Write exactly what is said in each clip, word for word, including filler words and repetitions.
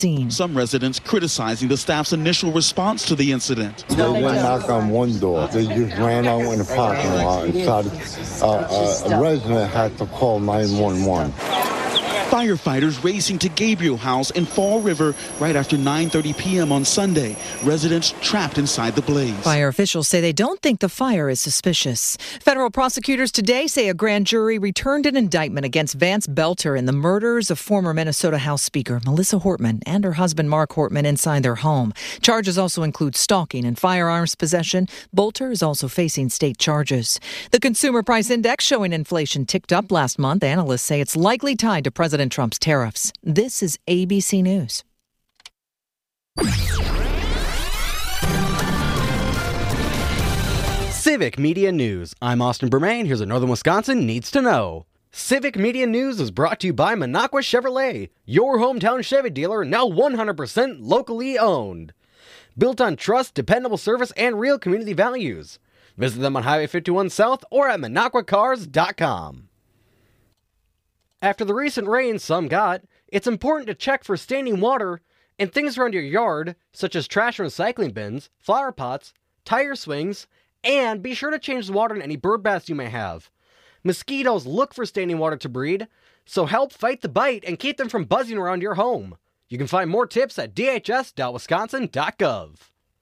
Some residents criticizing the staff's initial response to the incident. They didn't knock on one door. They just ran out in the parking lot and started, uh, uh, a resident had to call nine one one. Firefighters racing to Gabriel House in Fall River right after nine thirty p.m. on Sunday. Residents trapped inside the blaze. Fire officials say they don't think the fire is suspicious. Federal prosecutors today say a grand jury returned an indictment against Vance Belter in the murders of former Minnesota House Speaker Melissa Hortman and her husband Mark Hortman inside their home. Charges also include stalking and firearms possession. Belter is also facing state charges. The Consumer Price Index showing inflation ticked up last month. Analysts say it's likely tied to President Trump's tariffs. This is A B C News. Civic Media News. I'm Austin Bermain. Here's what Northern Wisconsin needs to know. Civic Media News is brought to you by Minocqua Chevrolet, your hometown Chevy dealer, now one hundred percent locally owned. Built on trust, dependable service, and real community values. Visit them on Highway fifty-one South or at minocqua cars dot com. After the recent rain some got, it's important to check for standing water and things around your yard, such as trash and recycling bins, flower pots, tire swings, and be sure to change the water in any bird baths you may have. Mosquitoes look for standing water to breed, so help fight the bite and keep them from buzzing around your home. You can find more tips at d h s dot wisconsin dot gov.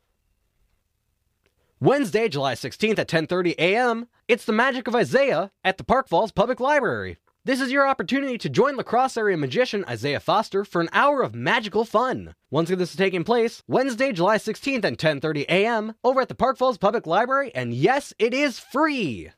Wednesday, July sixteenth at ten thirty a.m., it's the Magic of Isaiah at the Park Falls Public Library. This is your opportunity to join La Crosse area magician Isaiah Foster for an hour of magical fun. Once this is taking place, Wednesday, July sixteenth at ten thirty a.m. over at the Park Falls Public Library, and yes, it is free!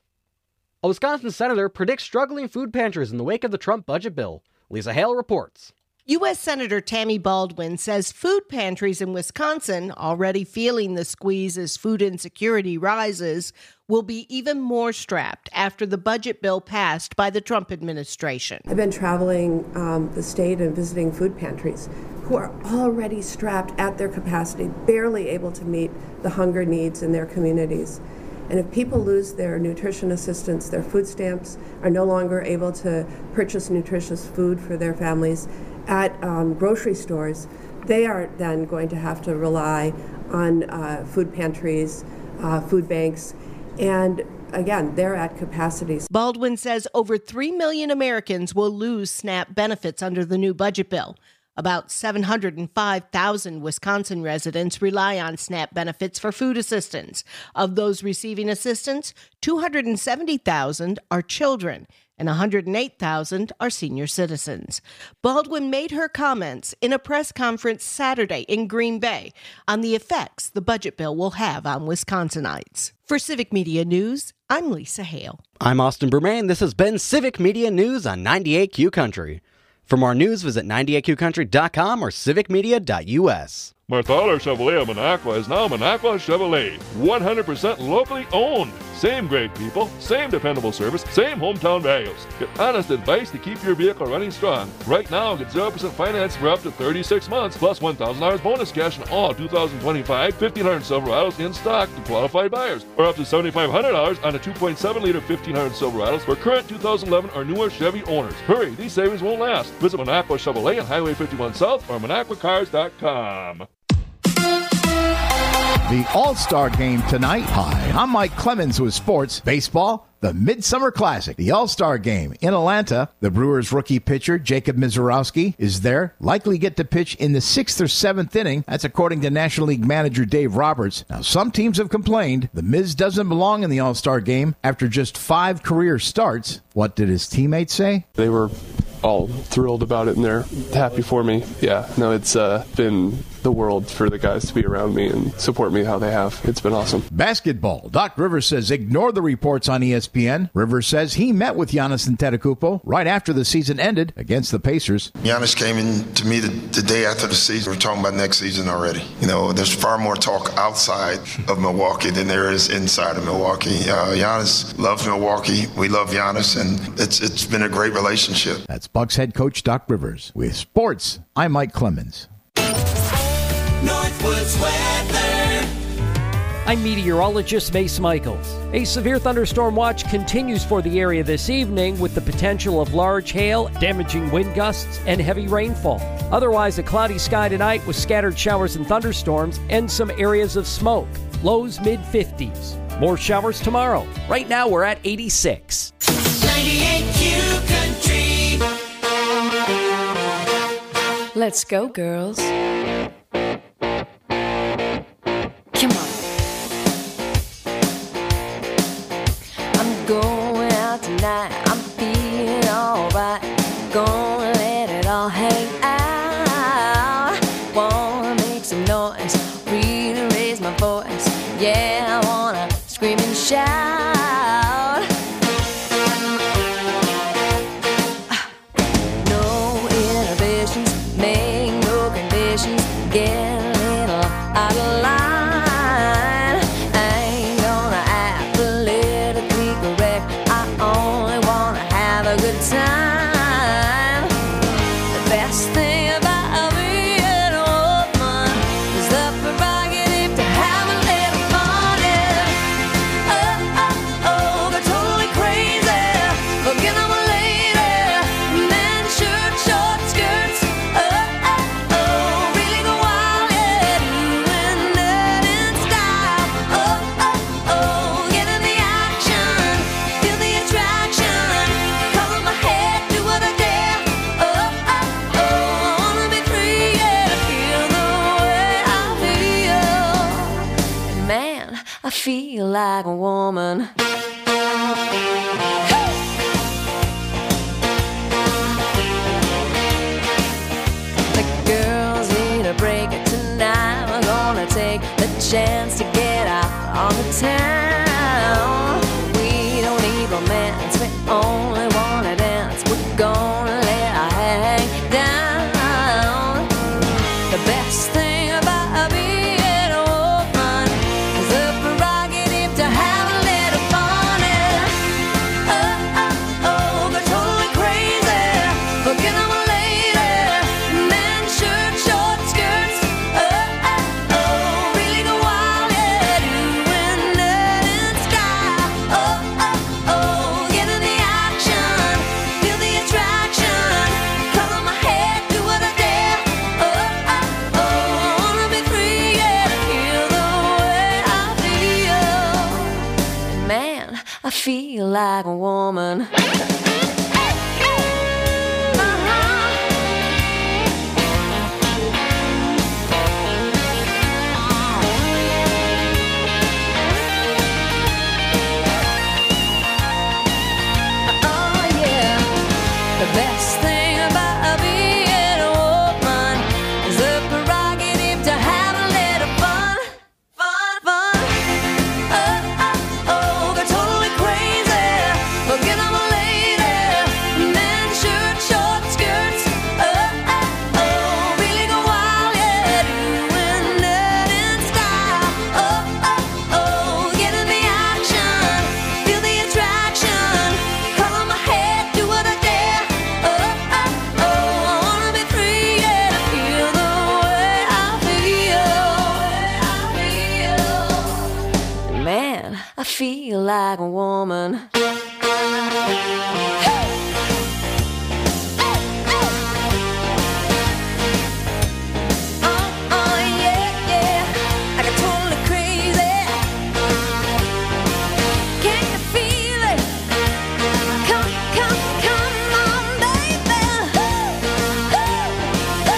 A Wisconsin senator predicts struggling food pantries in the wake of the Trump budget bill. Lisa Hale reports. U S Senator Tammy Baldwin says food pantries in Wisconsin, already feeling the squeeze as food insecurity rises, will be even more strapped after the budget bill passed by the Trump administration. I've been traveling um, the state and visiting food pantries who are already strapped at their capacity, barely able to meet the hunger needs in their communities. And if people lose their nutrition assistance, their food stamps, are no longer able to purchase nutritious food for their families at um, grocery stores, they are then going to have to rely on uh, food pantries, uh, food banks, and again, they're at capacities. Baldwin says over three million Americans will lose SNAP benefits under the new budget bill. About seven hundred five thousand Wisconsin residents rely on SNAP benefits for food assistance. Of those receiving assistance, two hundred seventy thousand are children and one hundred eight thousand are senior citizens. Baldwin made her comments in a press conference Saturday in Green Bay on the effects the budget bill will have on Wisconsinites. For Civic Media News, I'm Lisa Hale. I'm Austin Bermain. This has been Civic Media News on ninety-eight Q Country. For more news, visit ninety-eight q country dot com or civic media dot u s. Marthaler Chevrolet of Minocqua is now Minocqua Chevrolet. one hundred percent locally owned. Same great people, same dependable service, same hometown values. Get honest advice to keep your vehicle running strong. Right now, get zero percent finance for up to thirty-six months, plus one thousand dollars bonus cash in all two thousand twenty-five fifteen hundred Silverados in stock to qualified buyers, or up to seven thousand five hundred dollars on a two point seven liter fifteen hundred Silverados for current two thousand eleven or newer Chevy owners. Hurry, these savings won't last. Visit Minocqua Chevrolet on Highway fifty-one South or minocqua cars dot com. The All-Star Game tonight. Hi, I'm Mike Clemens with sports. Baseball, the Midsummer Classic. The All-Star Game in Atlanta. The Brewers rookie pitcher Jacob Misiorowski is there. Likely get to pitch in the sixth or seventh inning. That's according to National League manager Dave Roberts. Now, some teams have complained the Miz doesn't belong in the All-Star Game after just five career starts. What did his teammates say? They were all thrilled about it, and they're happy for me. Yeah, no, it's uh, been the world for the guys to be around me and support me how they have. It's been awesome. Basketball. Doc Rivers says ignore the reports on E S P N. Rivers says he met with Giannis Antetokounmpo right after the season ended against the Pacers. Giannis came in to me the, the day after the season. We're talking about next season already. You know, there's far more talk outside of Milwaukee than there is inside of Milwaukee. Uh, Giannis loves Milwaukee. We love Giannis, and it's it's been a great relationship. That's Bucks head coach Doc Rivers. With sports, I'm Mike Clemens. Northwoods weather. I'm meteorologist Mace Michaels. A severe thunderstorm watch continues for the area this evening with the potential of large hail, damaging wind gusts, and heavy rainfall. Otherwise, a cloudy sky tonight with scattered showers and thunderstorms and some areas of smoke. Lows mid fifties. More showers tomorrow. Right now, we're at eighty-six. ninety-eight Q Country. Let's go, girls. Come on. I'm going out tonight. I'm feeling alright. Gonna let it all hang out. Wanna make some noise, really raise my voice. Yeah, I wanna scream and shout. No inhibitions, make no conditions. Get a little out of line. I ain't gonna act politically correct. I only wanna have a good time. The best thing about being a woman is the prerogative to have a little fun. Yeah. Oh, oh, oh, they're totally crazy. Forget I'm a lady. Men, shirt, short skirts. Oh, oh, oh, really go wild. Yeah, doing that in style. Oh, oh, oh, get in the action. Feel the attraction. Color my head, do what I dare. Oh, oh, oh, I wanna be free, yeah, feel the way I feel. And man, I feel like a woman. The girls need a break tonight. We're gonna take the chance to get out on the town. We don't need romance, we only wanna dance. We're gonna let our hang down. The best thing about being a woman is the prerogative to have a little fun. Yeah. Oh, oh, oh, they're totally crazy. Forget I'm a lady. Men, shirt, short skirts. Oh, oh, oh, really go wild. Yeah, doing that in style. Oh, oh, oh, get in the action. Feel the attraction. Color my head, do what I dare. Oh, oh, oh, I wanna be free, yeah, feel the way I feel. Man, I feel like a woman. Oh yeah, the best thing about being a woman is the prerogative to have a little fun, fun, fun. Oh, oh, oh, they're totally crazy. Forget I'm a lady. Men, shirt, short skirts. Oh, oh, oh, really go wild, yeah, doing that in style. Oh, oh, oh, get in the action. Feel the attraction. Color my head, do what I dare. Oh, oh, oh, I wanna be free, yeah, feel the way I feel. Man, I feel like a woman. Oh, oh, yeah, yeah, I got totally crazy. Can you feel it? Come, come, come on, baby. Ooh, ooh,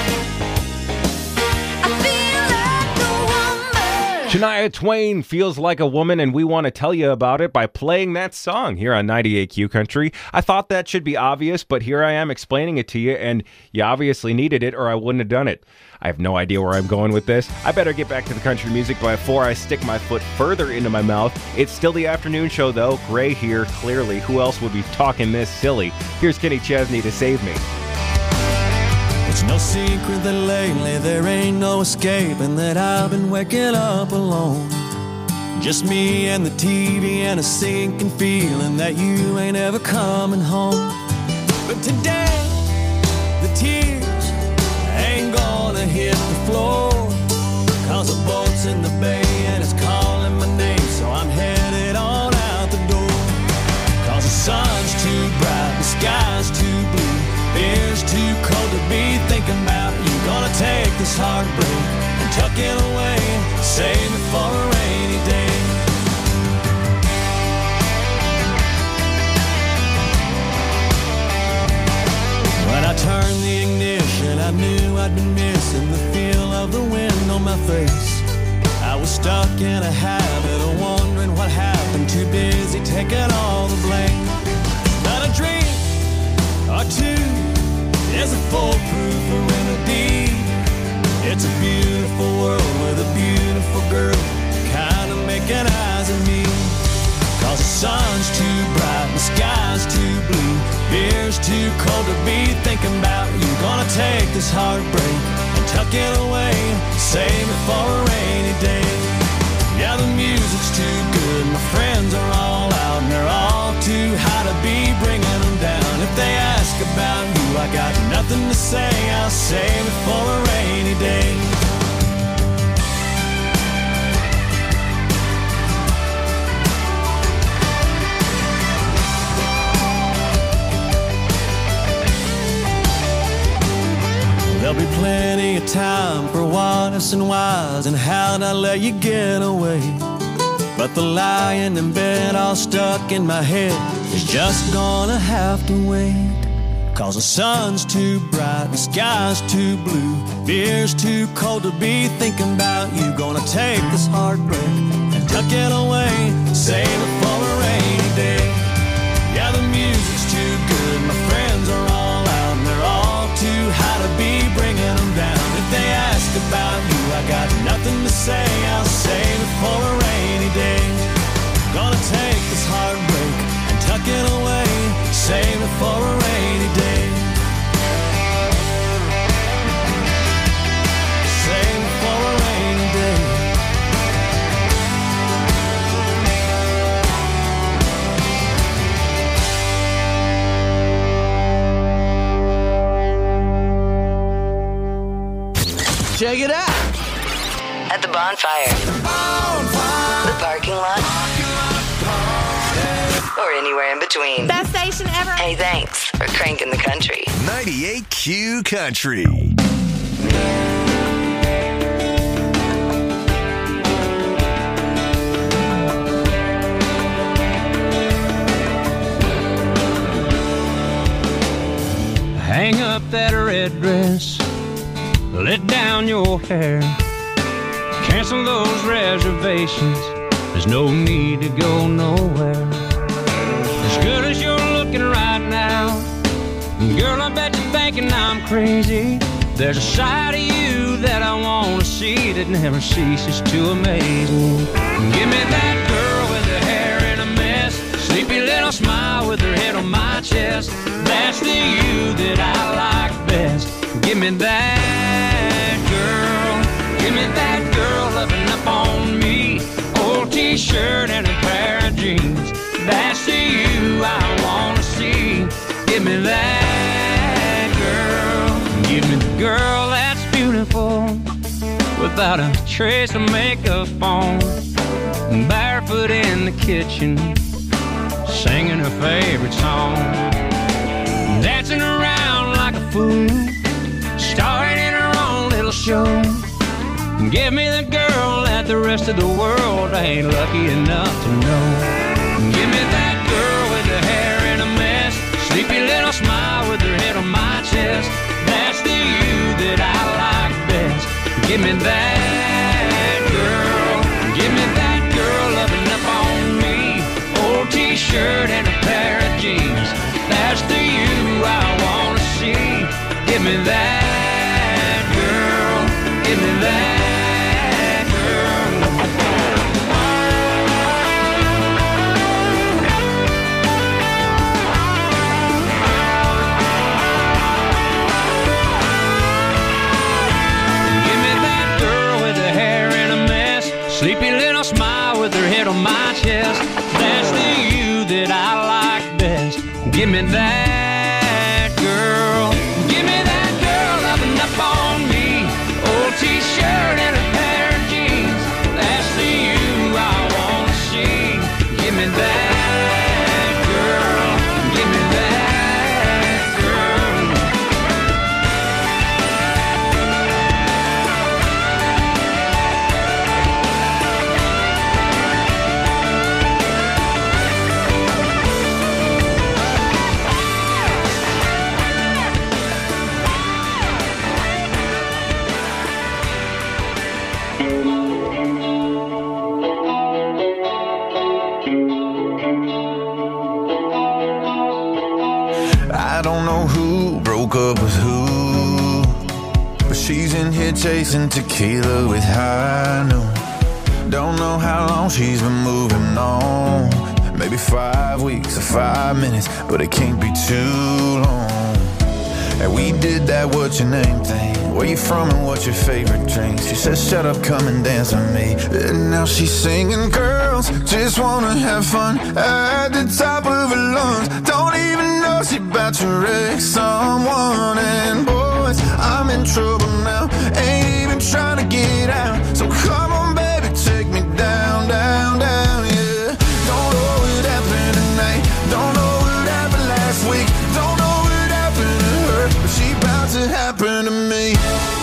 ooh. I feel like a woman. Shania Twain feels like a woman, and we want to tell you about it by playing that song here on ninety-eight Q Country. I thought that should be obvious, but here I am explaining it to you, and you obviously needed it or I wouldn't have done it. I have no idea where I'm going with this. I better get back to the country music before I stick my foot further into my mouth. It's still the afternoon show, though. Gray here, clearly. Who else would be talking this silly? Here's Kenny Chesney to save me. It's no secret that lately there ain't no escaping that I've been waking up alone. Just me and the T V and a sinking feeling that you ain't ever coming home. But today, the tears ain't gonna hit the floor, 'cause the boat's in the bay and it's calling my name, so I'm headed on out the door. 'Cause the sun's too bright, the sky's too blue, air's too cold to be thinking about this heartbreak and tuck it away, save it for a rainy day. When I turned the ignition, I knew I'd been missing the feel of the wind on my face. I was stuck in a habit of wondering what happened, too busy taking all the blame. Not a drink or two is a foolproof remedy. It's a beautiful world with a beautiful girl kind of making eyes at me. Cause the sun's too bright, the sky's too blue, beer's too cold to be thinking about you. Gonna take this heartbreak and tuck it away, save it for a rainy day. Yeah, the music's too good, my friends are all out, and they're all too high to be bringing them down. If they ask about you, I got nothing to say, I'll save it for a rainy day. There'll be plenty of time for what ifs and whys and how'd I let you get away. But the lying in bed all stuck in my head is just gonna have to wait. Cause the sun's too bright, the sky's too blue, beer's too cold to be thinking about you. Gonna take this heartbreak and tuck it away, save it for a rainy day. Yeah, the music's too good, my friends are all out, and they're all too high to be bringing them down. If they ask about you, I got nothing to say, I'll save it for a rainy day. Gonna take this heartbreak and tuck it away, save it for a rainy day. Save it for a rainy day. Check it out. At the bonfire. bonfire. The parking lot. Or anywhere in between. Best station ever. Hey, thanks for cranking the country. ninety-eight Q Country. Hang up that red dress, let down your hair, cancel those reservations, there's no need to go nowhere. As good as you're looking right now, girl, I bet you're thinking I'm crazy. There's a side of you that I want to see that never ceases to amaze me. Give me that girl with her hair in a mess, sleepy little smile with her head on my chest. That's the you that I like best. Give me that girl, give me that girl loving up on me. Old t-shirt and a pair of jeans. That's the you I want to see. Give me that girl, give me the girl that's beautiful, without a trace of makeup on, barefoot in the kitchen, singing her favorite song, dancing around like a fool, starring in her own little show. Give me the girl that the rest of the world ain't lucky enough to know. Give me that girl with her hair in a mess, sleepy little smile with her head on my chest. That's the you that I like best. Give me that girl, give me that girl loving up on me. Old t-shirt and a pair of jeans. That's the you I want to see. Give me that girl, give me that. Sleepy little smile with her head on my chest. That's the you that I like best. Give me that girl, give me that girl loving up on me. Old t-shirt and a pair of jeans. That's the you I want to see. Give me that girl, give me that girl. I don't know who broke up with who, but she's in here chasing tequila with high noon. Don't know how long she's been moving on. Maybe five weeks or five minutes, but it can't be too long. And we did that what's your name thing. Where you from and what's your favorite drink? She said shut up, come and dance with me. And now she's singing, girls just wanna have fun at the top of her lungs. Don't even know she about to wreck someone. And boys, I'm in trouble now, ain't even trying to get out. So come on baby, take me down, down, down, yeah. Don't know what happened tonight, don't know what happened last week, don't know what happened to her, but she about to happen to me.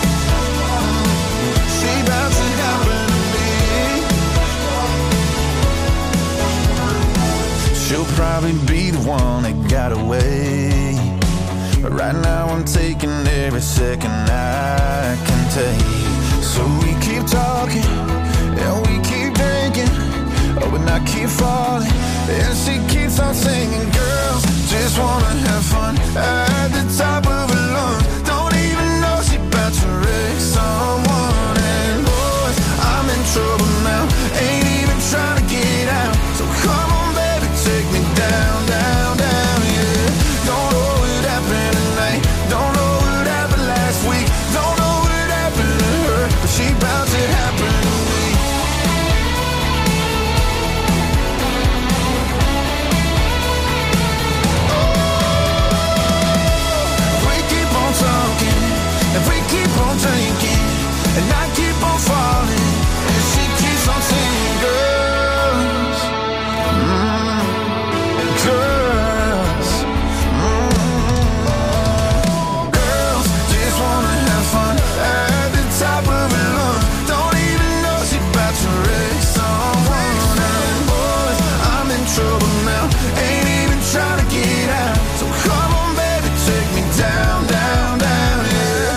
She about to happen to me. She'll probably be the one that got away, but right now I'm taking every second I can take. So we keep talking and we keep drinking, oh, but I keep falling, and she keeps on singing. Girls just wanna have fun at the top of her lungs. Don't even know she about to wreck someone. And boys, I'm in trouble now, ain't even trying to get out. So come on baby, take me down, down, down, yeah. Don't know what happened tonight, don't know what happened last week, don't know what happened to her, but she about to happen to me. If we keep on drinking, and I keep on falling, and she keeps on singing, girls, mm, girls, mm, girls just wanna have fun at the top of her lungs. Don't even know she about to wreck someone. And boys, I'm in trouble now, ain't even trying to get out. So come on baby, take me down, down, down, yeah.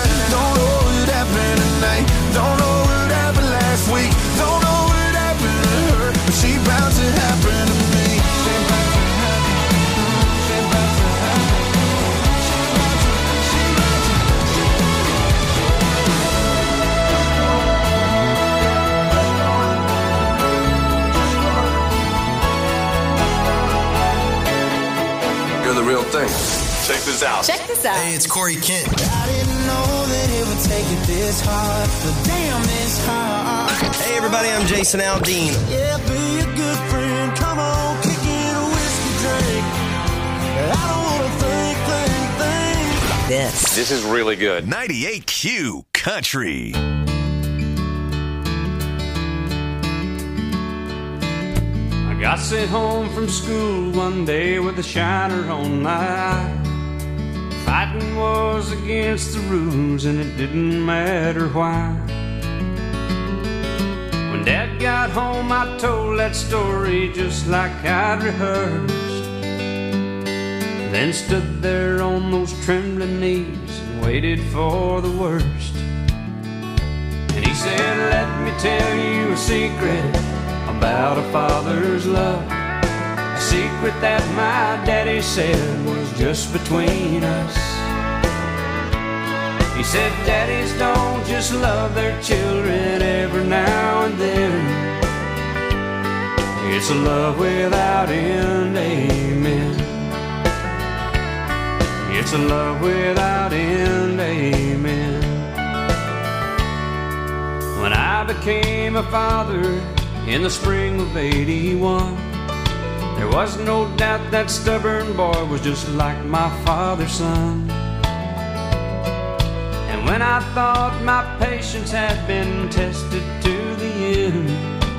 Don't know what happened last week, don't know what happened to her, but she about to happen to me. She about to happen, she about to happen, she about to. You're the real thing. Check this out. Check this out. Hey, it's Corey Kent. I didn't know that it would take it this hard, but damn, it's hard. Hey, everybody, I'm Jason Aldean. Yeah, be a good friend. Come on, kick in a whiskey drink. I don't want to think, think, think. This. This is really good. ninety-eight Q Country. I got sent home from school one day with a shiner on my eye. Fighting was against the rules and it didn't matter why. When Dad got home I told that story just like I'd rehearsed, then stood there on those trembling knees and waited for the worst. And he said, let me tell you a secret about a father's love, a secret that my daddy said was just between us. He said, daddies don't just love their children every now and then. It's a love without end, amen. It's a love without end, amen. When I became a father in the spring of eighty-one, there was no doubt that stubborn boy was just like my father's son. And when I thought my patience had been tested to the end,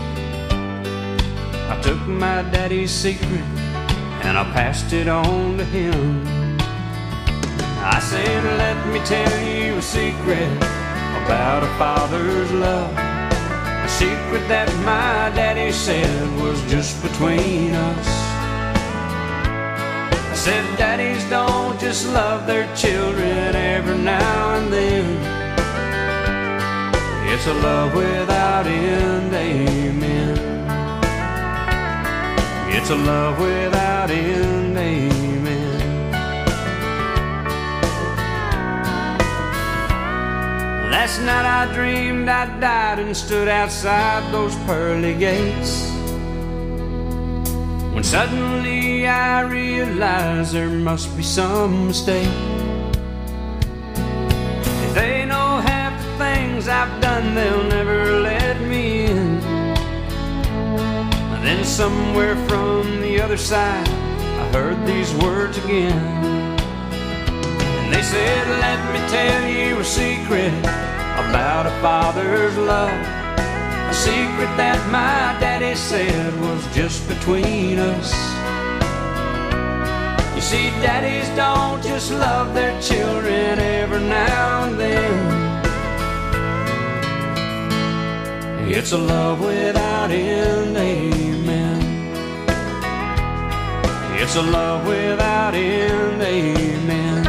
I took my daddy's secret and I passed it on to him. I said, let me tell you a secret about a father's love, a secret that my daddy said was just between us. I said, daddies don't just love their children every now and then. It's a love without end, amen. It's a love without end, amen. Last night I dreamed I died and stood outside those pearly gates, when suddenly I realized there must be some mistake. If they know half the things I've done, they'll never let me in. And then somewhere from the other side, I heard these words again. And they said, let me tell you a secret about a father's love, a secret that my daddy said was just between us. You see, daddies don't just love their children every now and then. It's a love without end, amen. It's a love without end, amen.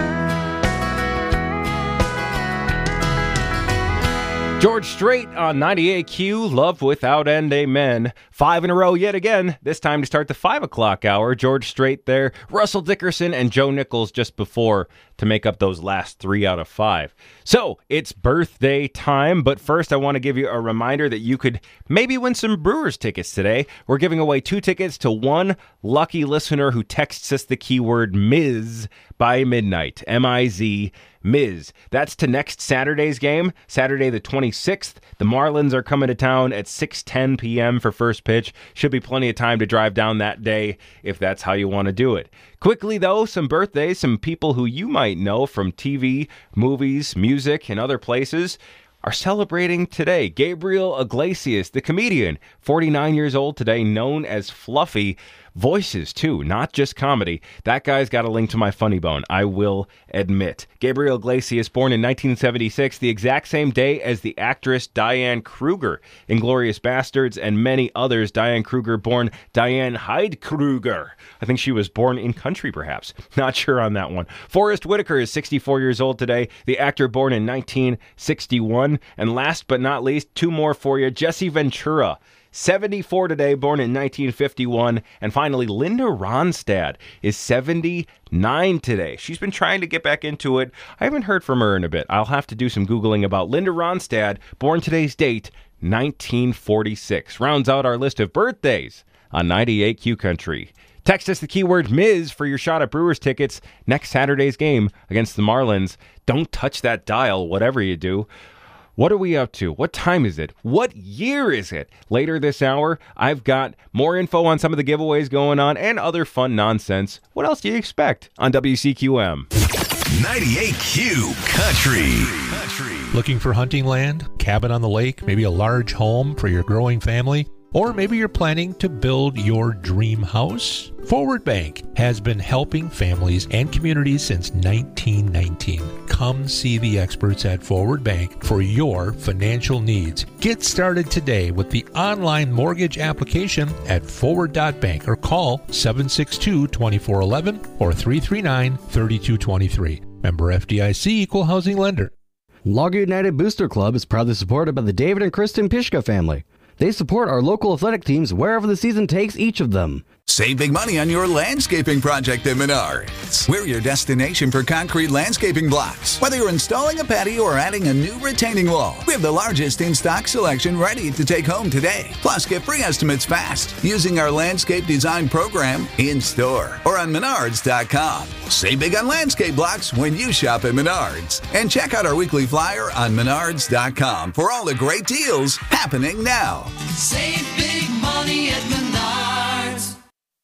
George Strait on ninety-eight Q, Love Without End, amen. Five in a row yet again, this time to start the five o'clock hour. George Strait there, Russell Dickerson and Joe Nichols just before to make up those last three out of five. So, it's birthday time, but first I want to give you a reminder that you could maybe win some Brewers tickets today. We're giving away two tickets to one lucky listener who texts us the keyword Miz by midnight, M I Z, Miz. That's to next Saturday's game, Saturday the twenty-sixth. The Marlins are coming to town at six ten p.m. for first pitch. Should be plenty of time to drive down that day if that's how you want to do it. Quickly, though, some birthdays, some people who you might know from T V, movies, music, and other places are celebrating today. Gabriel Iglesias, the comedian, forty-nine years old today, known as Fluffy. Voices, too, not just comedy. That guy's got a link to my funny bone, I will admit. Gabriel Iglesias, born in nineteen seventy-six, the exact same day as the actress Diane Kruger. Inglourious Bastards and many others. Diane Kruger, born Diane Hyde Kruger. I think she was born in country, perhaps. Not sure on that one. Forrest Whitaker is sixty-four years old today. The actor born in nineteen sixty-one. And last but not least, two more for you. Jesse Ventura, seventy-four today, born in nineteen fifty-one. And finally, Linda Ronstadt is seventy-nine today. She's been trying to get back into it. I haven't heard from her in a bit. I'll have to do some Googling about Linda Ronstadt, born today's date, nineteen forty-six. Rounds out our list of birthdays on ninety-eight Q Country. Text us the keyword Miz for your shot at Brewers tickets next Saturday's game against the Marlins. Don't touch that dial, whatever you do. What are we up to? What time is it? What year is it? Later this hour, I've got more info on some of the giveaways going on and other fun nonsense. What else do you expect on W C Q M? ninety-eight Q Country. Country. Looking for hunting land, cabin on the lake, maybe a large home for your growing family? Or maybe you're planning to build your dream house? Forward Bank has been helping families and communities since nineteen nineteen. Come see the experts at Forward Bank for your financial needs. Get started today with the online mortgage application at forward dot bank or call seven six two, two four one one or three three nine, three two two three. Member F D I C, Equal Housing Lender. Logger United Booster Club is proudly supported by the David and Kristen Pishka family. They support our local athletic teams wherever the season takes each of them. Save big money on your landscaping project at Menards. We're your destination for concrete landscaping blocks. Whether you're installing a patio or adding a new retaining wall, we have the largest in-stock selection ready to take home today. Plus, get free estimates fast using our landscape design program in-store or on menards dot com. Save big on landscape blocks when you shop at Menards. And check out our weekly flyer on menards dot com for all the great deals happening now. Save big money at Menards.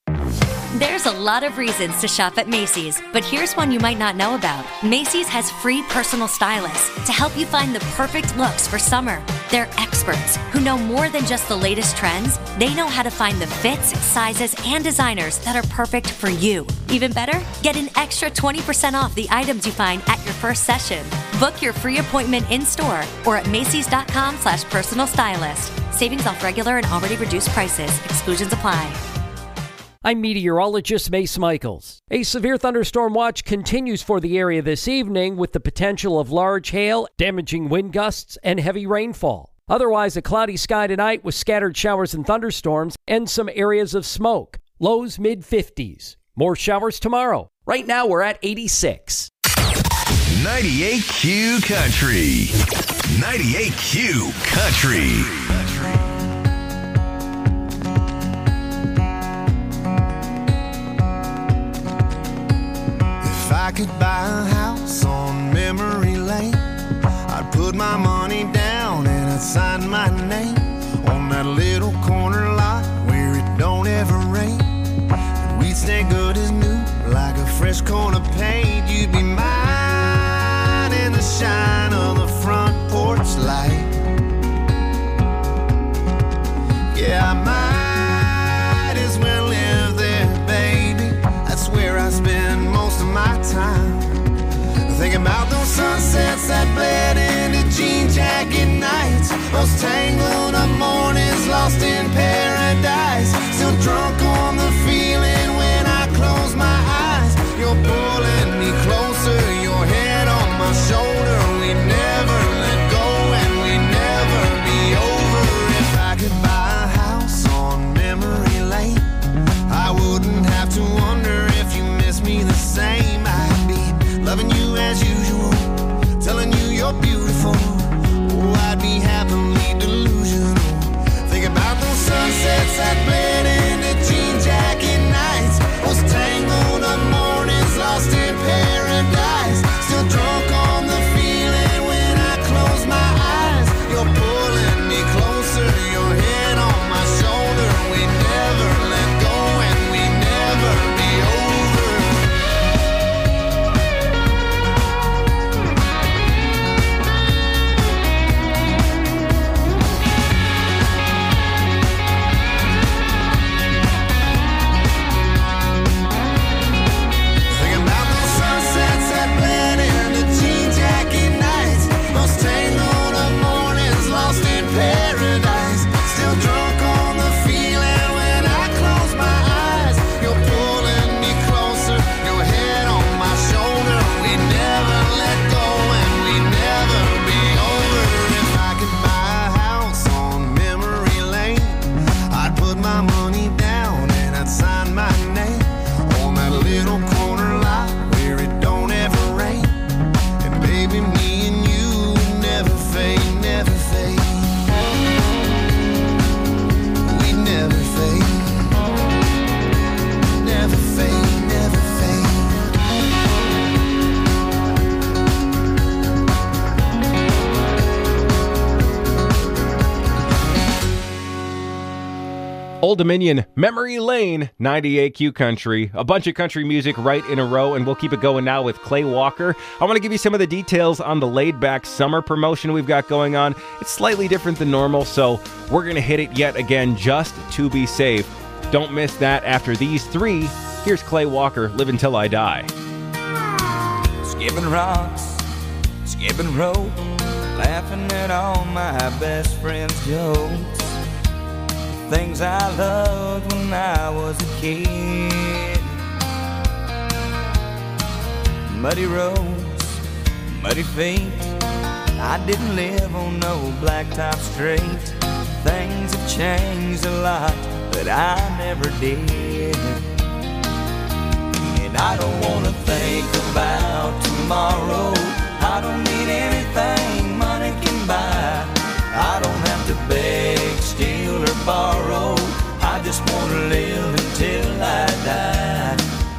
There's a lot of reasons to shop at Macy's, but here's one you might not know about. Macy's has free personal stylists to help you find the perfect looks for summer. They're experts who know more than just the latest trends. They know how to find the fits, sizes, and designers that are perfect for you. Even better, get an extra twenty percent off the items you find at your first session. Book your free appointment in-store or at macys dot com slash personal stylist. Savings off regular and already reduced prices. Exclusions apply. I'm meteorologist Mace Michaels. A severe thunderstorm watch continues for the area this evening with the potential of large hail, damaging wind gusts, and heavy rainfall. Otherwise, a cloudy sky tonight with scattered showers and thunderstorms and some areas of smoke. Lows mid fifties. More showers tomorrow. Right now, we're at eighty-six. ninety-eight Q Country. ninety-eight Q Country. If I could buy a house on memory lane, I'd put my money down and I'd sign my name on that little corner lot where it don't ever rain. And we'd stay good as new, like a fresh coat of paint. You'd be mine in the shine of the front porch light. Yeah, I might as well live there, baby. That's where I spend most of my time. Thinking about those sunsets that bled into jean jacket nights, those tangled up mornings lost in paradise. Still drunk on the feeling when I close my eyes. You're pulling me closer, your head on my shoulder. We never let go and we never be over. If I could buy a house on memory lane, I wouldn't have to wonder if you miss me the same. I'd be loving you as usual, telling you you're beautiful. Oh, I'd be happily delusional. Think about those sunsets that bled into jean jacket nights, those tangled up mornings lost in paradise. Still drunk on the feeling when I close my eyes. You're pulling me closer, your head on my shoulder. We never let go and we never be over. Old Dominion, Memory Lane, ninety-eight Q Country. A bunch of country music right in a row, and we'll keep it going now with Clay Walker. I want to give you some of the details on the laid-back summer promotion we've got going on. It's slightly different than normal, so we're going to hit it yet again just to be safe. Don't miss that after these three. Here's Clay Walker, Live Until I Die. Skipping rocks, skipping rope, laughing at all my best friends' jokes. Things I loved when I was a kid. Muddy roads, muddy feet. I didn't live on no blacktop street. Things have changed a lot, but I never did. And I don't wanna think about tomorrow. I don't need anything money can buy. I don't have to beg, steal, or borrow. I just want to live until I die.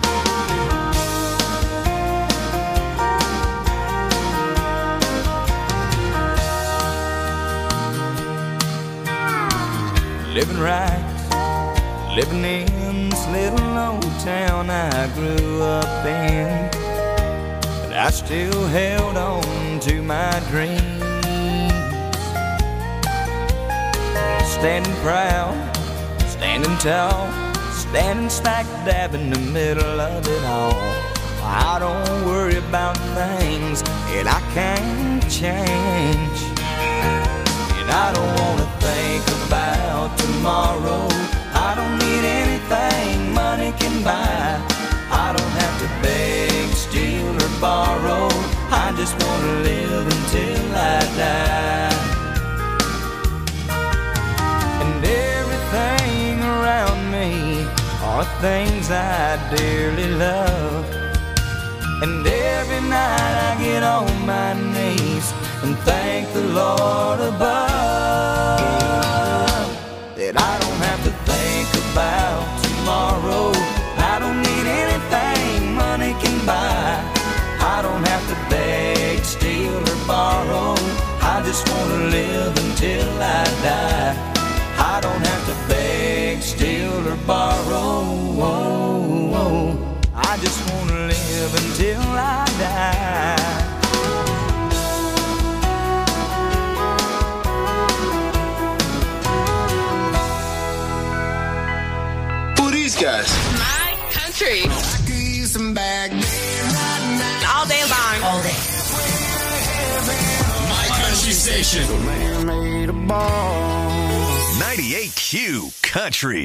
Living right, living in this little old town I grew up in. But I still held on to my dreams. Standing proud, standing tall, standing smack dab in the middle of it all. I don't worry about things that I can't change. And I don't wanna think about tomorrow. I don't need anything money just wanna live until I die. And everything around me are things I dearly love. And every night I get on my knees and thank the Lord above that I don't have to think about tomorrow. I don't need anything money can buy. I don't have to beg, steal, or borrow. I just wanna live until I die. I don't have to beg, steal, or borrow. I just wanna live until I die. Who are these guys? My country. All day long. All day. My country station. ninety-eight Q Country.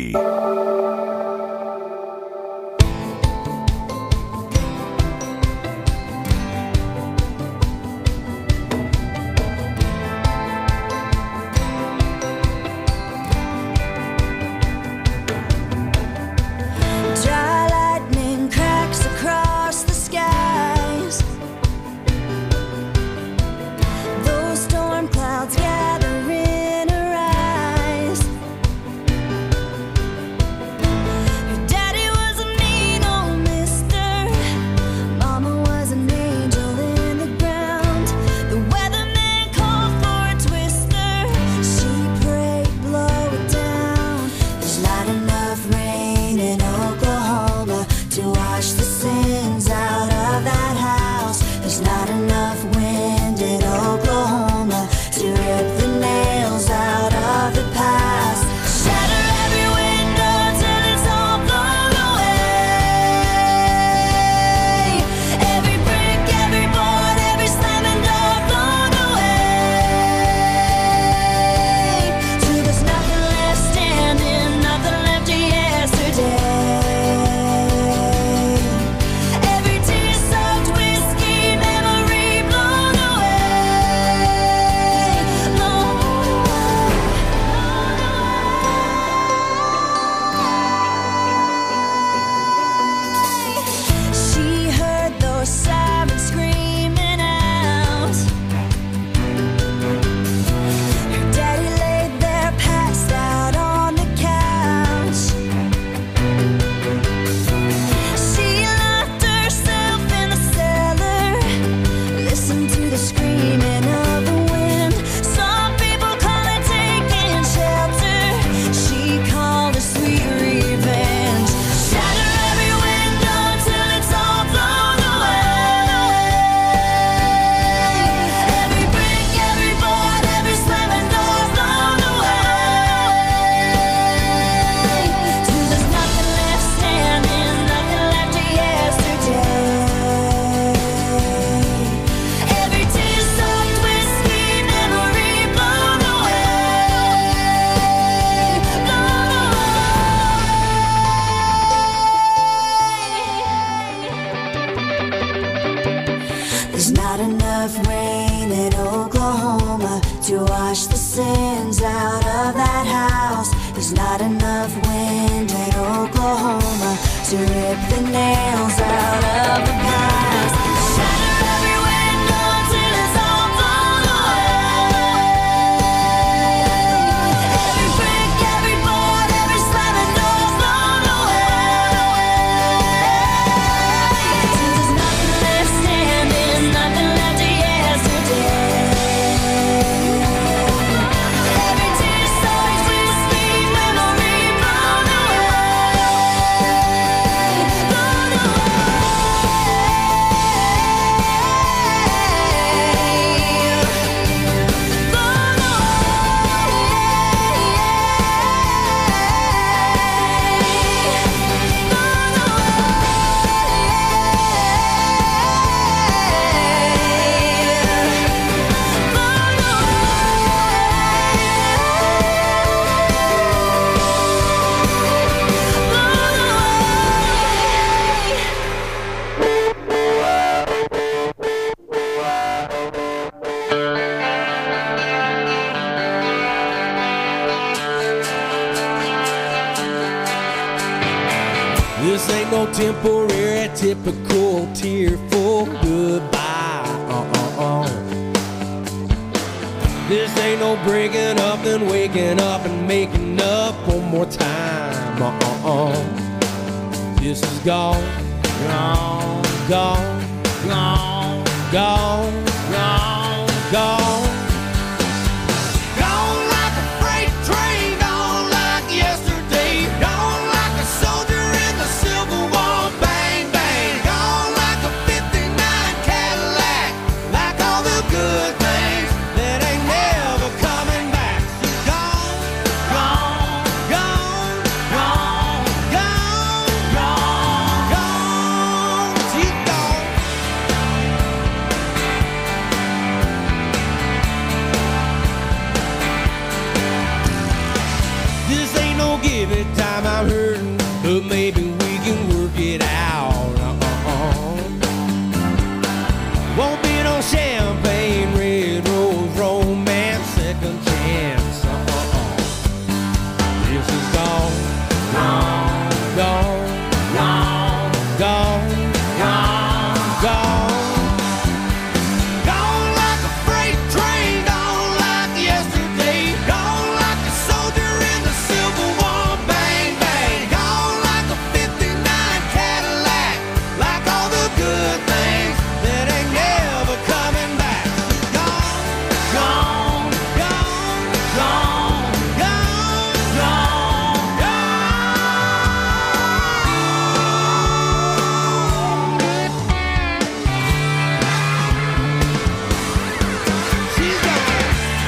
Memory This ain't no temporary, typical, tearful goodbye. Uh-uh-uh. This ain't no breaking up and waking up and making up one more time. Uh-uh-uh. This is gone, gone, gone, gone, gone, gone, gone. Gone like a freight train, gone like yesterday. Gone like a soldier in the Civil War. Bang, bang. Gone like a fifty-nine Cadillac. Like all the good things that ain't never coming back. She's gone, gone, gone, gone, gone, gone, gone. She's gone. This ain't no give it time, I'm hurting, but maybe we can work it out. Uh-uh. Won't be no champagne, red rose, romance, second chance. Uh-uh. This is gone, gone, gone, gone, gone, gone, gone. Gone like a freight train, gone like yesterday. Gone like a soldier in the Civil War. Bang, bang. Gone like a fifty-nine Cadillac. Like all the good things that ain't never coming back. Gone, gone, gone, gone, gone, gone, gone. She's gone.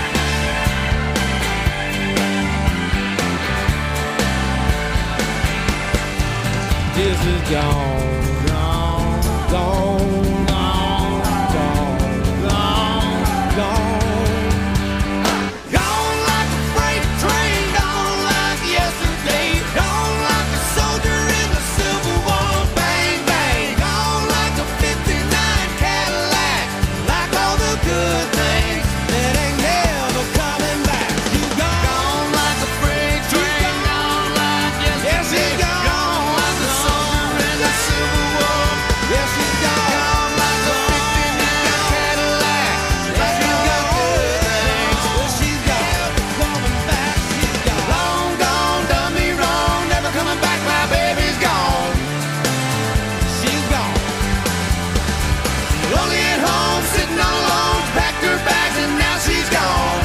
This is gone, gone, gone, gone, gone, gone, gone. Gone like a freight train, gone like yesterday. Gone like a soldier in the Civil War. Bang, bang. Gone like a fifty-nine Cadillac. Like all the good things that ain't never coming back. She's gone, gone like a freight train, gone like yesterday. Yes, she's gone, gone like a soldier in the Civil War. Yes, she's gone, gone like a fifty-nine Cadillac. Like all the good things. Well, she's gone, coming back. She's gone, long gone, done me wrong, never coming back. My baby's gone. She's gone. Lonely at home, sitting all alone. Packed her bags and now she's gone.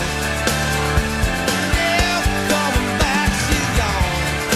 Never coming back. She's gone.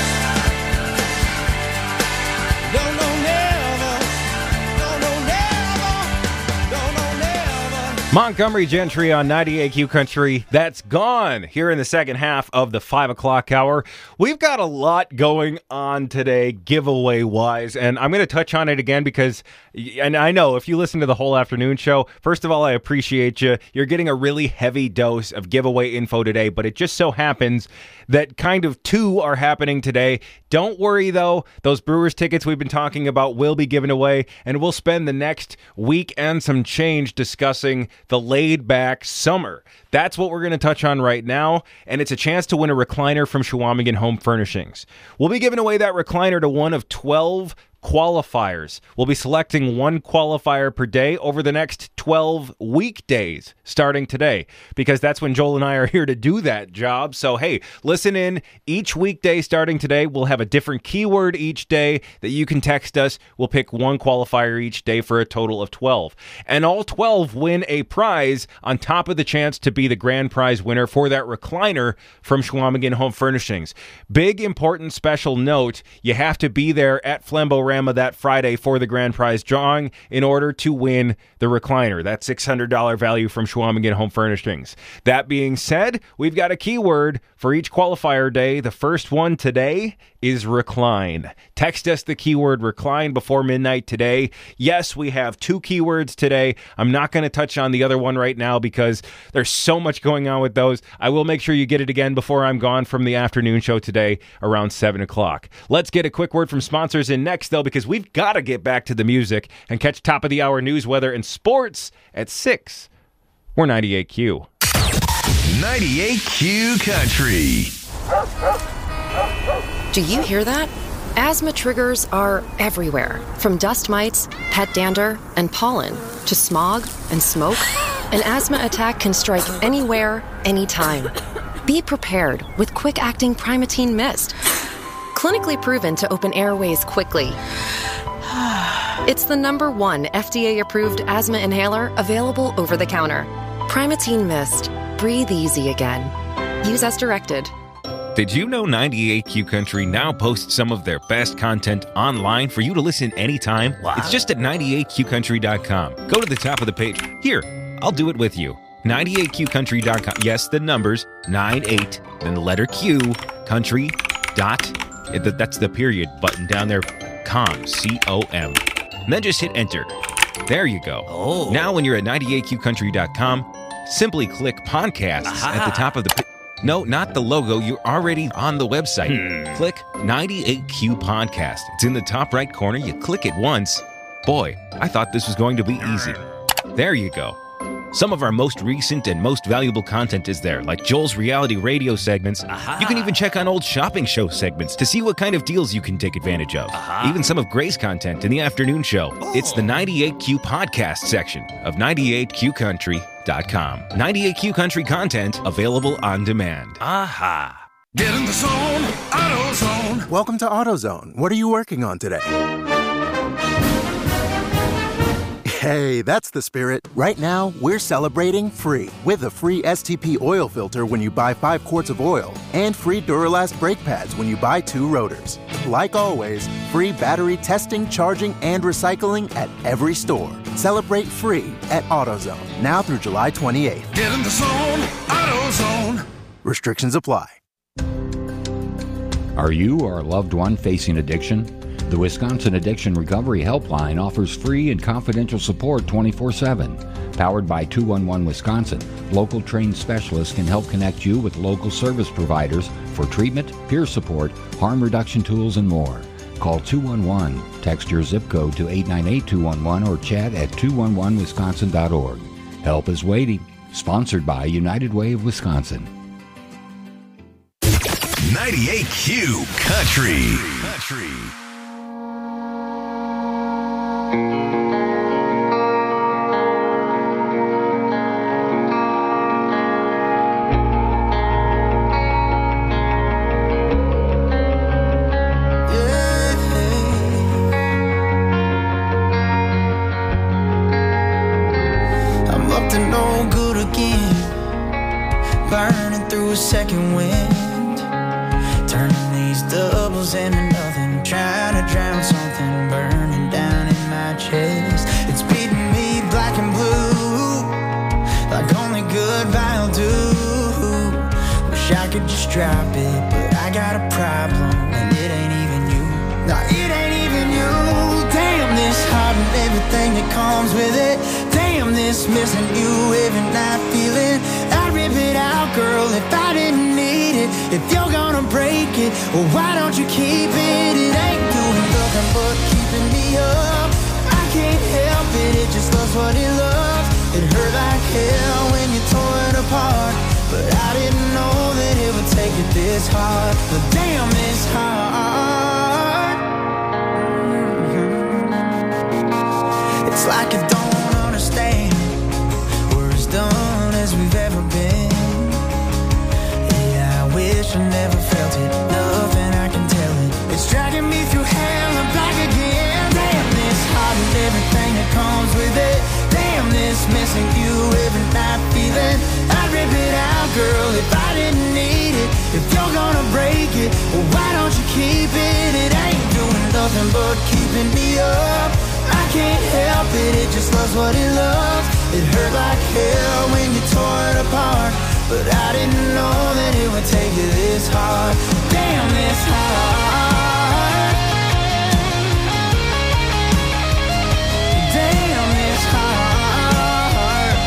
Don't know never. Don't know never. Don't know never. Montgomery Gentry on ninety-eight Q Country. That's gone here in the second half of the five o'clock hour. We've got a lot going on today, giveaway wise, and I'm going to touch on it again because, and I know if you listen to the whole afternoon show, first of all, I appreciate you. You're getting a really heavy dose of giveaway info today, but it just so happens that kind of two are happening today. Don't worry though, those Brewers tickets we've been talking about will be given away, and we'll spend the next week and some change discussing the laid back summer. That's what we're going to touch on right now, and it's a chance to win a recliner from Chequamegon Home Furnishings. We'll be giving away that recliner to one of twelve qualifiers. We'll be selecting one qualifier per day over the next twelve weekdays starting today, because that's when Joel and I are here to do that job. So, hey, listen in each weekday starting today. We'll have a different keyword each day that you can text us. We'll pick one qualifier each day for a total of twelve. And all twelve win a prize on top of the chance to be the grand prize winner for that recliner from Chequamegon Home Furnishings. Big, important, special note, you have to be there at Flambeau that Friday for the grand prize drawing in order to win the recliner. That six hundred dollars value from Chequamegon Home Furnishings. That being said, we've got a keyword for each qualifier day. The first one today is recline. Text us the keyword recline before midnight today. Yes, we have two keywords today. I'm not going to touch on the other one right now because there's so much going on with those. I will make sure you get it again before I'm gone from the afternoon show today around seven o'clock. Let's get a quick word from sponsors in next, though, because we've got to get back to the music and catch top of the hour news, weather, and sports at six. We're ninety-eight Q. ninety-eight Q Country. Do you hear that? Asthma triggers are everywhere, from dust mites, pet dander, and pollen, to smog and smoke. An asthma attack can strike anywhere, anytime. Be prepared with quick-acting Primatene Mist. Clinically proven to open airways quickly. It's the number one F D A-approved asthma inhaler available over the counter. Primatene Mist. Breathe easy again. Use as directed. Did you know ninety-eight Q Country now posts some of their best content online for you to listen anytime? Wow. It's just at ninety-eight q country dot com. Go to the top of the page. Here, I'll do it with you. ninety-eight q country dot com. Yes, the numbers, ninety-eight, then the letter Q, country, dot, that's the period button down there, com, C O M. And then just hit enter. There you go. Oh. Now when you're at ninety-eight q country dot com, simply click podcasts Aha. at the top of the page. No, not the logo. You're already on the website. Hmm. Click ninety-eight Q Podcast. It's in the top right corner. You click it once. Boy, I thought this was going to be easy. There you go. Some of our most recent and most valuable content is there, like Joel's reality radio segments. Aha. You can even check on old shopping show segments to see what kind of deals you can take advantage of. Aha. Even some of Gray's content in the afternoon show. Oh. It's the ninety-eight Q Podcast section of ninety-eight q country dot com. ninety-eight Q Country content available on demand. Aha. Get in the zone, AutoZone. Welcome to AutoZone. What are you working on today? Hey, that's the spirit. Right now, we're celebrating free with a free S T P oil filter when you buy five quarts of oil and free Duralast brake pads when you buy two rotors. Like always, free battery testing, charging, and recycling at every store. Celebrate free at AutoZone, now through July twenty-eighth. Get in the zone, AutoZone. Restrictions apply. Are you or a loved one facing addiction? The Wisconsin Addiction Recovery Helpline offers free and confidential support twenty-four seven. Powered by two one one Wisconsin, local trained specialists can help connect you with local service providers for treatment, peer support, harm reduction tools, and more. Call two one one, text your zip code to eight nine eight two one one, or chat at two one one wisconsin dot org. Help is waiting. Sponsored by United Way of Wisconsin. ninety-eight Q Country. Country. Second wind, turning these doubles into nothing, trying to drown something burning down in my chest. It's beating me black and blue, like only goodbye will do. Wish I could just drop it, but I got a problem, and it ain't even you. No, it ain't even you. Damn this heart and everything that comes with it. Damn this missing you every night feeling. I'd rip it out, girl, if I didn't need it. If you're gonna break it, well, why don't you keep it? It ain't doing nothing but keeping me up. I can't help it, it just loves what it loves. It hurt like hell when you tore it apart, but I didn't know that it would take it this hard. But damn, it's hard. Mm-hmm. It's like I don't understand. We're as done as we've ever been. Yeah, I wish I never felt it. Nothing I can tell it. It's dragging me through hell and back again. Damn this heart and everything that comes with it. Damn this missing you every night feeling. I'd rip it out, girl, if I didn't need it. If you're gonna break it, well, why don't you keep it? It ain't doing nothing but keeping me up. I can't help it, it just loves what it loves. It hurt like hell when you tore it apart, but I didn't know that it would take you this hard. Damn this hard. Damn this hard.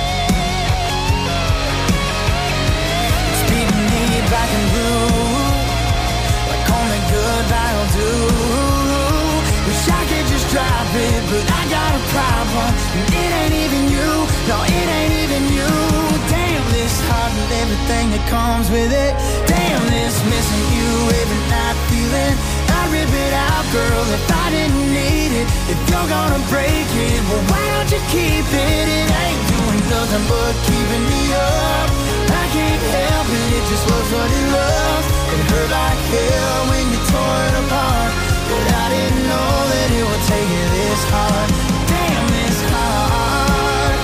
It's beating me black and blue, like only goodbye will do. Wish I could just drop it, but I got a problem, and it ain't even you. No, it ain't even you. Damn this heart and everything that comes with it. Damn this missing you every night feeling. I I'd rip it out, girl, if I didn't need it. If you're gonna break it, well, why don't you keep it? It ain't doing nothing but keeping me up. I can't help it, it just was what it was. It hurt like hell when you tore it apart, but I didn't know that it would take it this hard. Damn, this hard.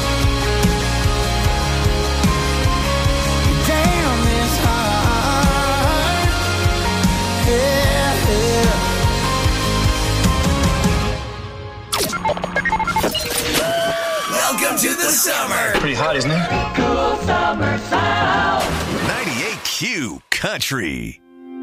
Damn, this hard. Yeah, yeah. Welcome to the summer. Pretty hot, isn't it? Cool summer sound. ninety-eight Q Country.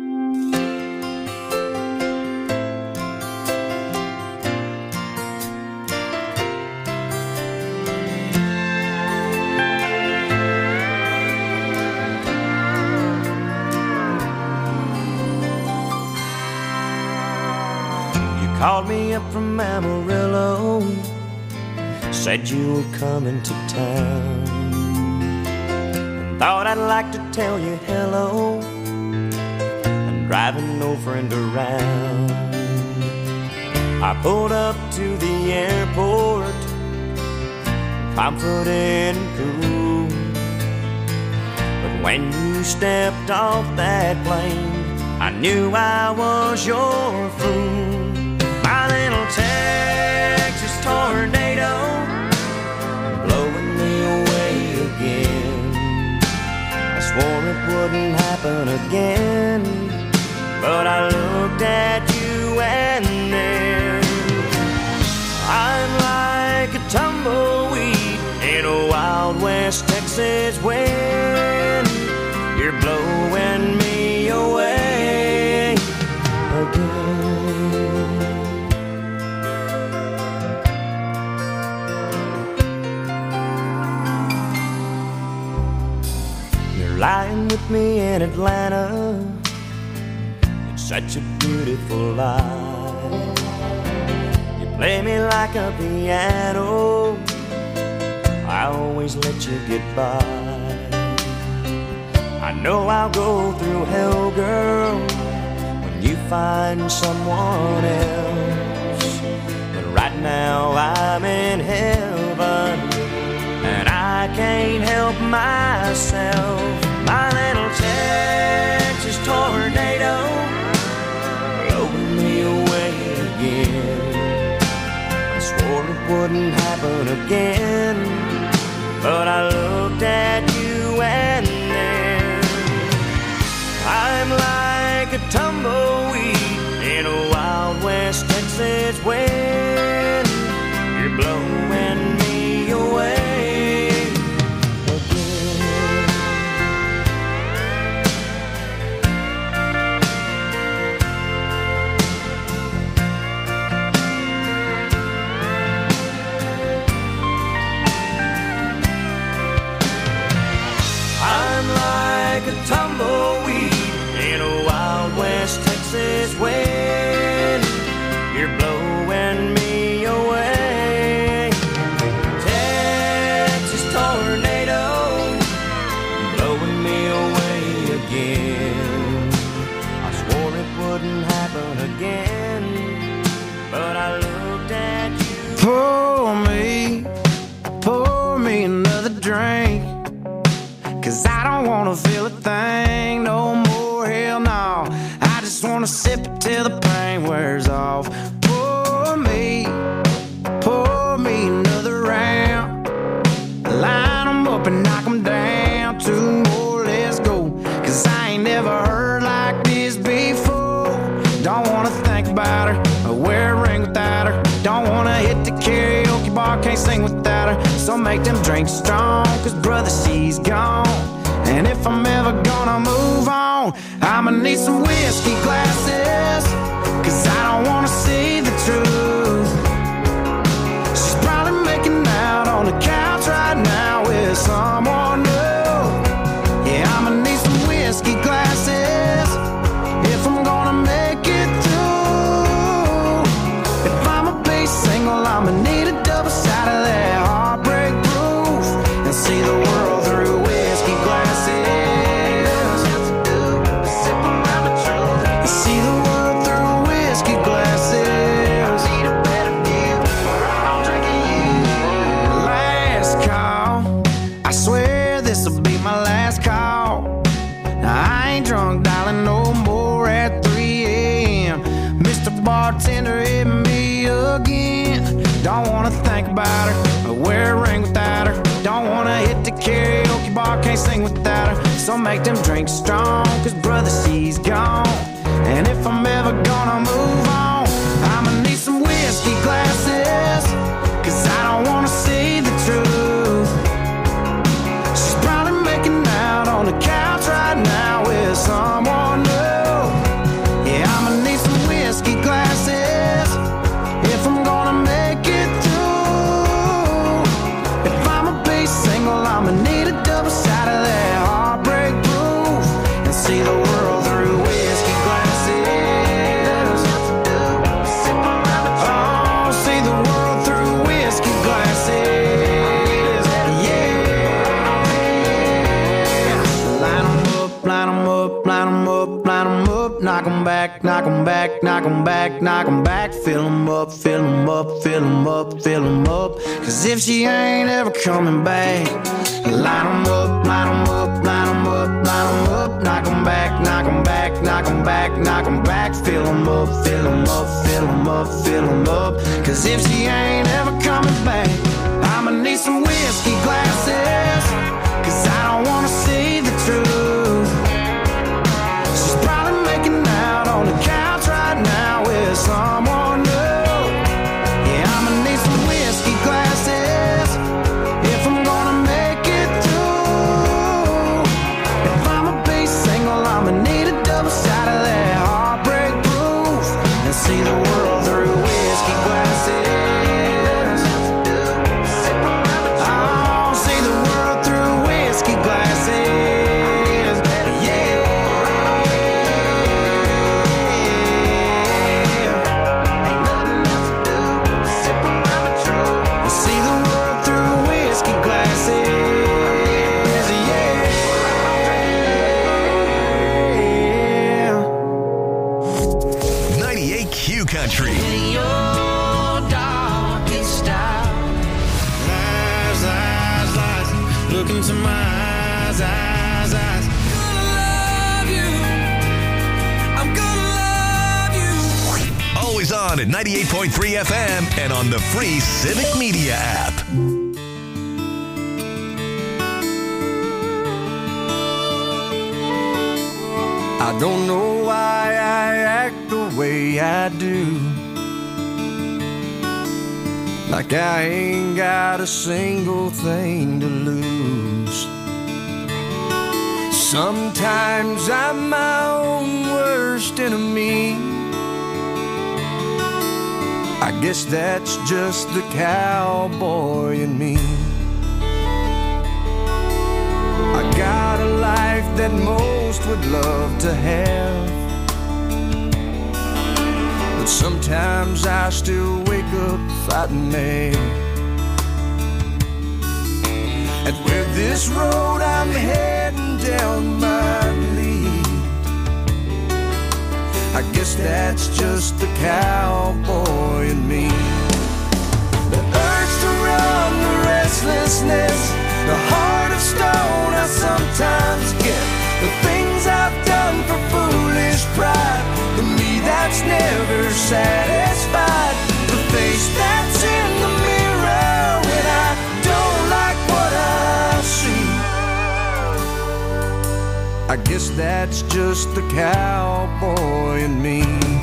Called me up from Amarillo, said you were coming to town, and thought I'd like to tell you hello. I'm driving no friend around. I pulled up to the airport, confident and cool, but when you stepped off that plane, I knew I was your fool. My little Texas tornado, blowing me away again. I swore it wouldn't happen again, but I looked at you and then I'm like a tumbleweed in a Wild West Texas wind. You're blowing me away again. Lying with me in Atlanta, it's such a beautiful life. You play me like a piano, I always let you get by. I know I'll go through hell, girl, when you find someone else. But right now I'm in heaven, and I can't help myself. My little Texas tornado, blowing me away again. I swore it wouldn't happen again, but I looked at you and then I'm like a tumbleweed in a Wild West Texas wind. You're blowing me away. Tumbleweed in a Wild West Texas wind. You're blowing me away. Texas tornado, blowing me away again. I swore it wouldn't happen again, but I looked at you. Pour me, pour me another drink, 'cause I don't wanna feel a thing no more, hell no. I just wanna sip it till the pain wears off. Pour me, pour me another round. Line them up and knock them down. Two more, let's go. 'Cause I ain't never heard like this before. Don't wanna think about her or wear a ring without her. Don't wanna hit the karaoke bar, can't sing without her. So make them drinks strong, 'cause brother, she's gone. And if I'm ever gonna move on, I'ma need some whiskey glasses, 'cause I don't wanna see the truth. She's probably making out on the couch right now with someone new. Yeah, I'ma need some whiskey glasses if I'm gonna make it through. If I'ma be single, I'ma need a double shot of that heartbreak proof and see the world through whiskey glasses. See the world through about her, or wear a ring without her. Don't wanna hit the karaoke bar, can't sing without her. So make them drinks strong, cause brother, she's gone. And if I'm ever gonna move on, I'ma need some whiskey glasses, cause I don't wanna see the truth. She's probably making out on the couch right now with someone new. Yeah, I'ma need some whiskey glasses if I'm gonna make it through. If I'ma be single, I'ma need a double shot of that heartbreak proof and see the world through whiskey glasses. Oh, see the world through whiskey glasses. Yeah. Line 'em up, line 'em up, line 'em up, line 'em up. Knock 'em back, knock 'em back, knock 'em back, knock 'em back. Fill 'em up, fill 'em up, fill 'em up, fill 'em up. Cause if she ain't ever coming back, line 'em up, line 'em up, line 'em up, line 'em up. Knock 'em back, knock 'em back, knock 'em back, knock 'em back. Fill 'em up, fill 'em up, fill 'em up, fill 'em up. Cause if she ain't ever coming back, I'ma need some whiskey glasses, cause I don't wanna see the truth. She's probably making out on the couch right now with someone new. Yeah, I'ma need some whiskey glasses if I'm gonna make it through. If I'ma be single, I'ma need a double shot of that heartbreak proof and see the world through whiskey glasses. Oh, see the world through whiskey glasses. Yeah. See the world through whiskey glasses. Yeah. ninety-eight Q Country. In your darkest hour, eyes, eyes, eyes, look into my eyes, eyes, eyes. Gonna love you. I'm gonna love you. Always on at ninety-eight point three F M and on the free Civic Media app. I don't know why I act the way I do, like I ain't got a single thing to lose. Sometimes I'm my own worst enemy. I guess that's just the cowboy in me. I got a life that most would love to have, but sometimes I still wake up fighting mad. And where this road I'm heading down might lead, I guess that's just the cowboy in me. The urge to run, the restlessness, the heart of stone I sometimes get. The things I've done for foolish pride, the me that's never satisfied. The face that's in the mirror when I don't like what I see. I guess that's just the cowboy in me.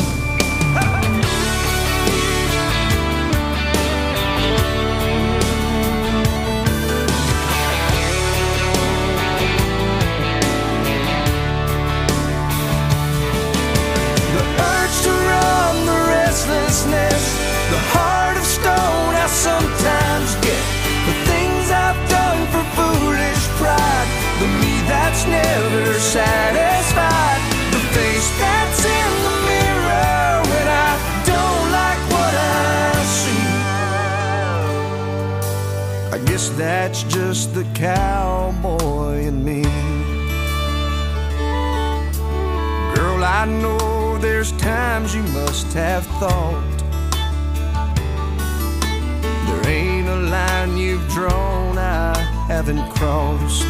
The heart of stone I sometimes get. The things I've done for foolish pride, the me that's never satisfied. The face that's in the mirror when I don't like what I see. I guess that's just the cowboy in me. Girl, I know there's times you must have thought there ain't a line you've drawn I haven't crossed.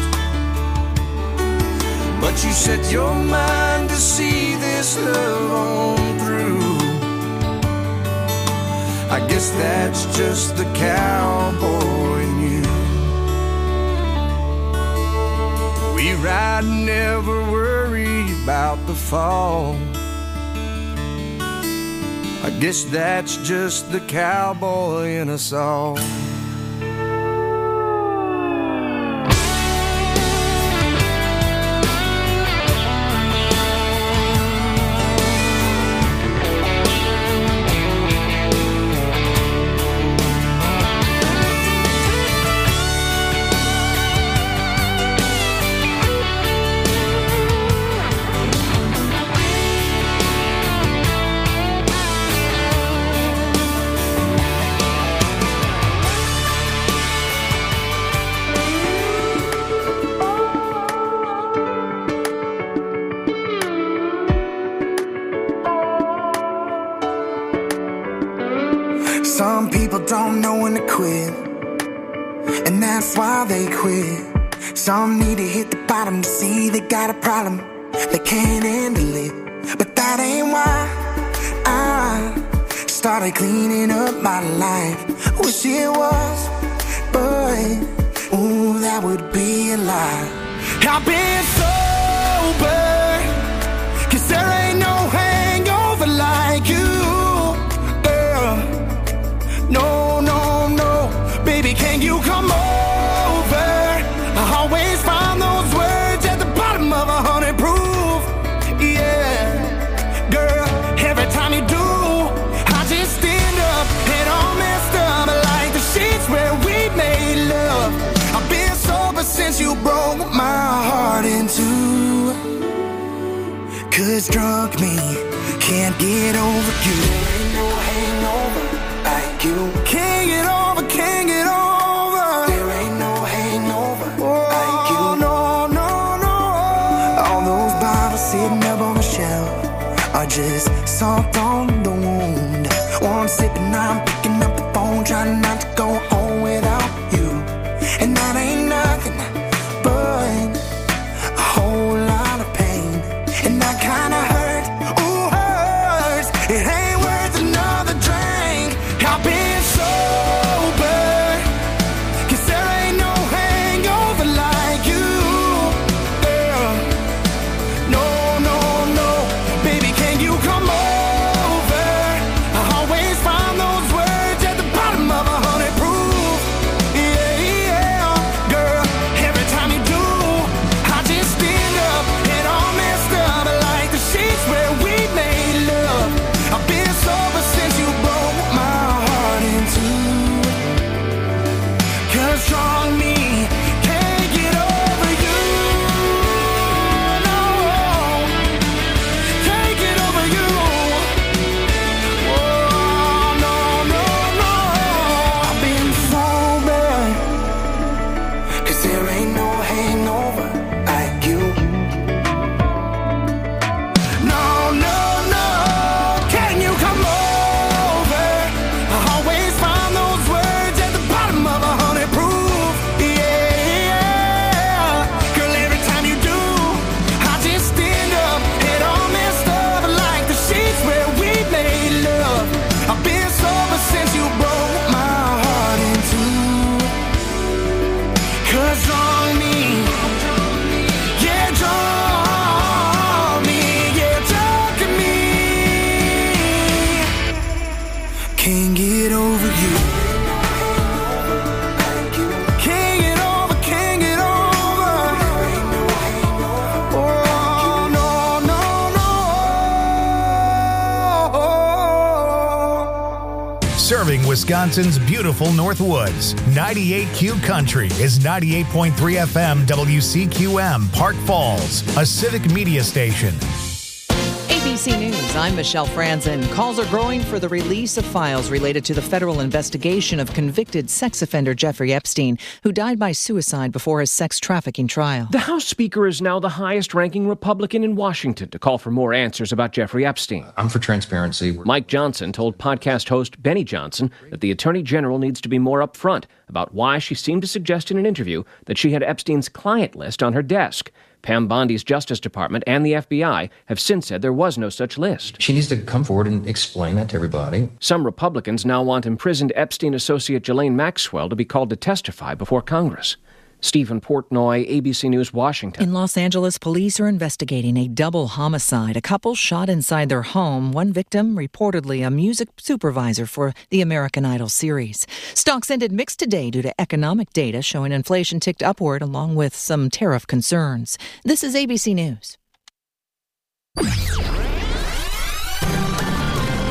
But you set your mind to see this love on through. I guess that's just the cowboy in you. We ride and never worry about the fall. I guess that's just the cowboy in us all. Some people don't know when to quit, and that's why they quit. Some need to hit the bottom to see they got a problem, they can't handle it. But that ain't why I started cleaning up my life. Wish it was, but ooh, that would be a lie. I've been sober, cause there ain't no hangover like you. No, no, no, baby, can you come over? I always find those words at the bottom of a hundred proof. Yeah, girl, every time you do, I just stand up and all messed up like the sheets where we made love. I've been sober since you broke my heart in two. Cause drunk me can't get over you. There ain't no hangover like you. Can't get over, can't get over. There ain't no hangover oh, like you. No, no, no. All those bottles sitting up on the shelf are just salt on the wound. One sip and I'm picking up the phone, trying not to go home without you. And that ain't nothing but a whole lot of pain. And that kinda hurt, ooh, hurts. It ain't worth another drink. I've been sober, cause there ain't no hangover like you. Girl, no, no, no, baby, can you come over? I always find those words at the bottom of a hundred proof. Yeah, yeah, girl, every time you do, I just stand up and all messed up like the sheets where we made love. I've been sober since you broke my heart in two. Cause strong me can't get over you. No, can't get over you. Oh, no, no, no. I've been sober, cause there ain't no hangover like you. No, no, no, can you come over? I always find those words at the bottom of a hundred proof. Yeah, girl, every time you do, I just stand up and all messed up like the sheets where we made love. I've been sober since you broke my heart in two. Cause draw me, yeah, draw me, yeah, talk to me. Can't get over you. Can't get over, can't get over. Oh, no, no, no. Serving Wisconsin's beautiful North Woods, ninety-eight Q Country is ninety-eight point three F M W C Q M, Park Falls, a civic media station. A B C News, I'm Michelle Franzen. Calls are growing for the release of files related to the federal investigation of convicted sex offender Jeffrey Epstein, who died by suicide before his sex trafficking trial. The House Speaker is now the highest-ranking Republican in Washington to call for more answers about Jeffrey Epstein. I'm for transparency. Mike Johnson told podcast host Benny Johnson that the Attorney General needs to be more upfront about why she seemed to suggest in an interview that she had Epstein's client list on her desk. Pam Bondi's Justice Department and the F B I have since said there was no such list. She needs to come forward and explain that to everybody. Some Republicans now want imprisoned Epstein associate Ghislaine Maxwell to be called to testify before Congress. Stephen Portnoy, A B C News, Washington. In Los Angeles, police are investigating a double homicide. A couple shot inside their home. One victim, reportedly a music supervisor for the American Idol series. Stocks ended mixed today due to economic data showing inflation ticked upward along with some tariff concerns. This is A B C News.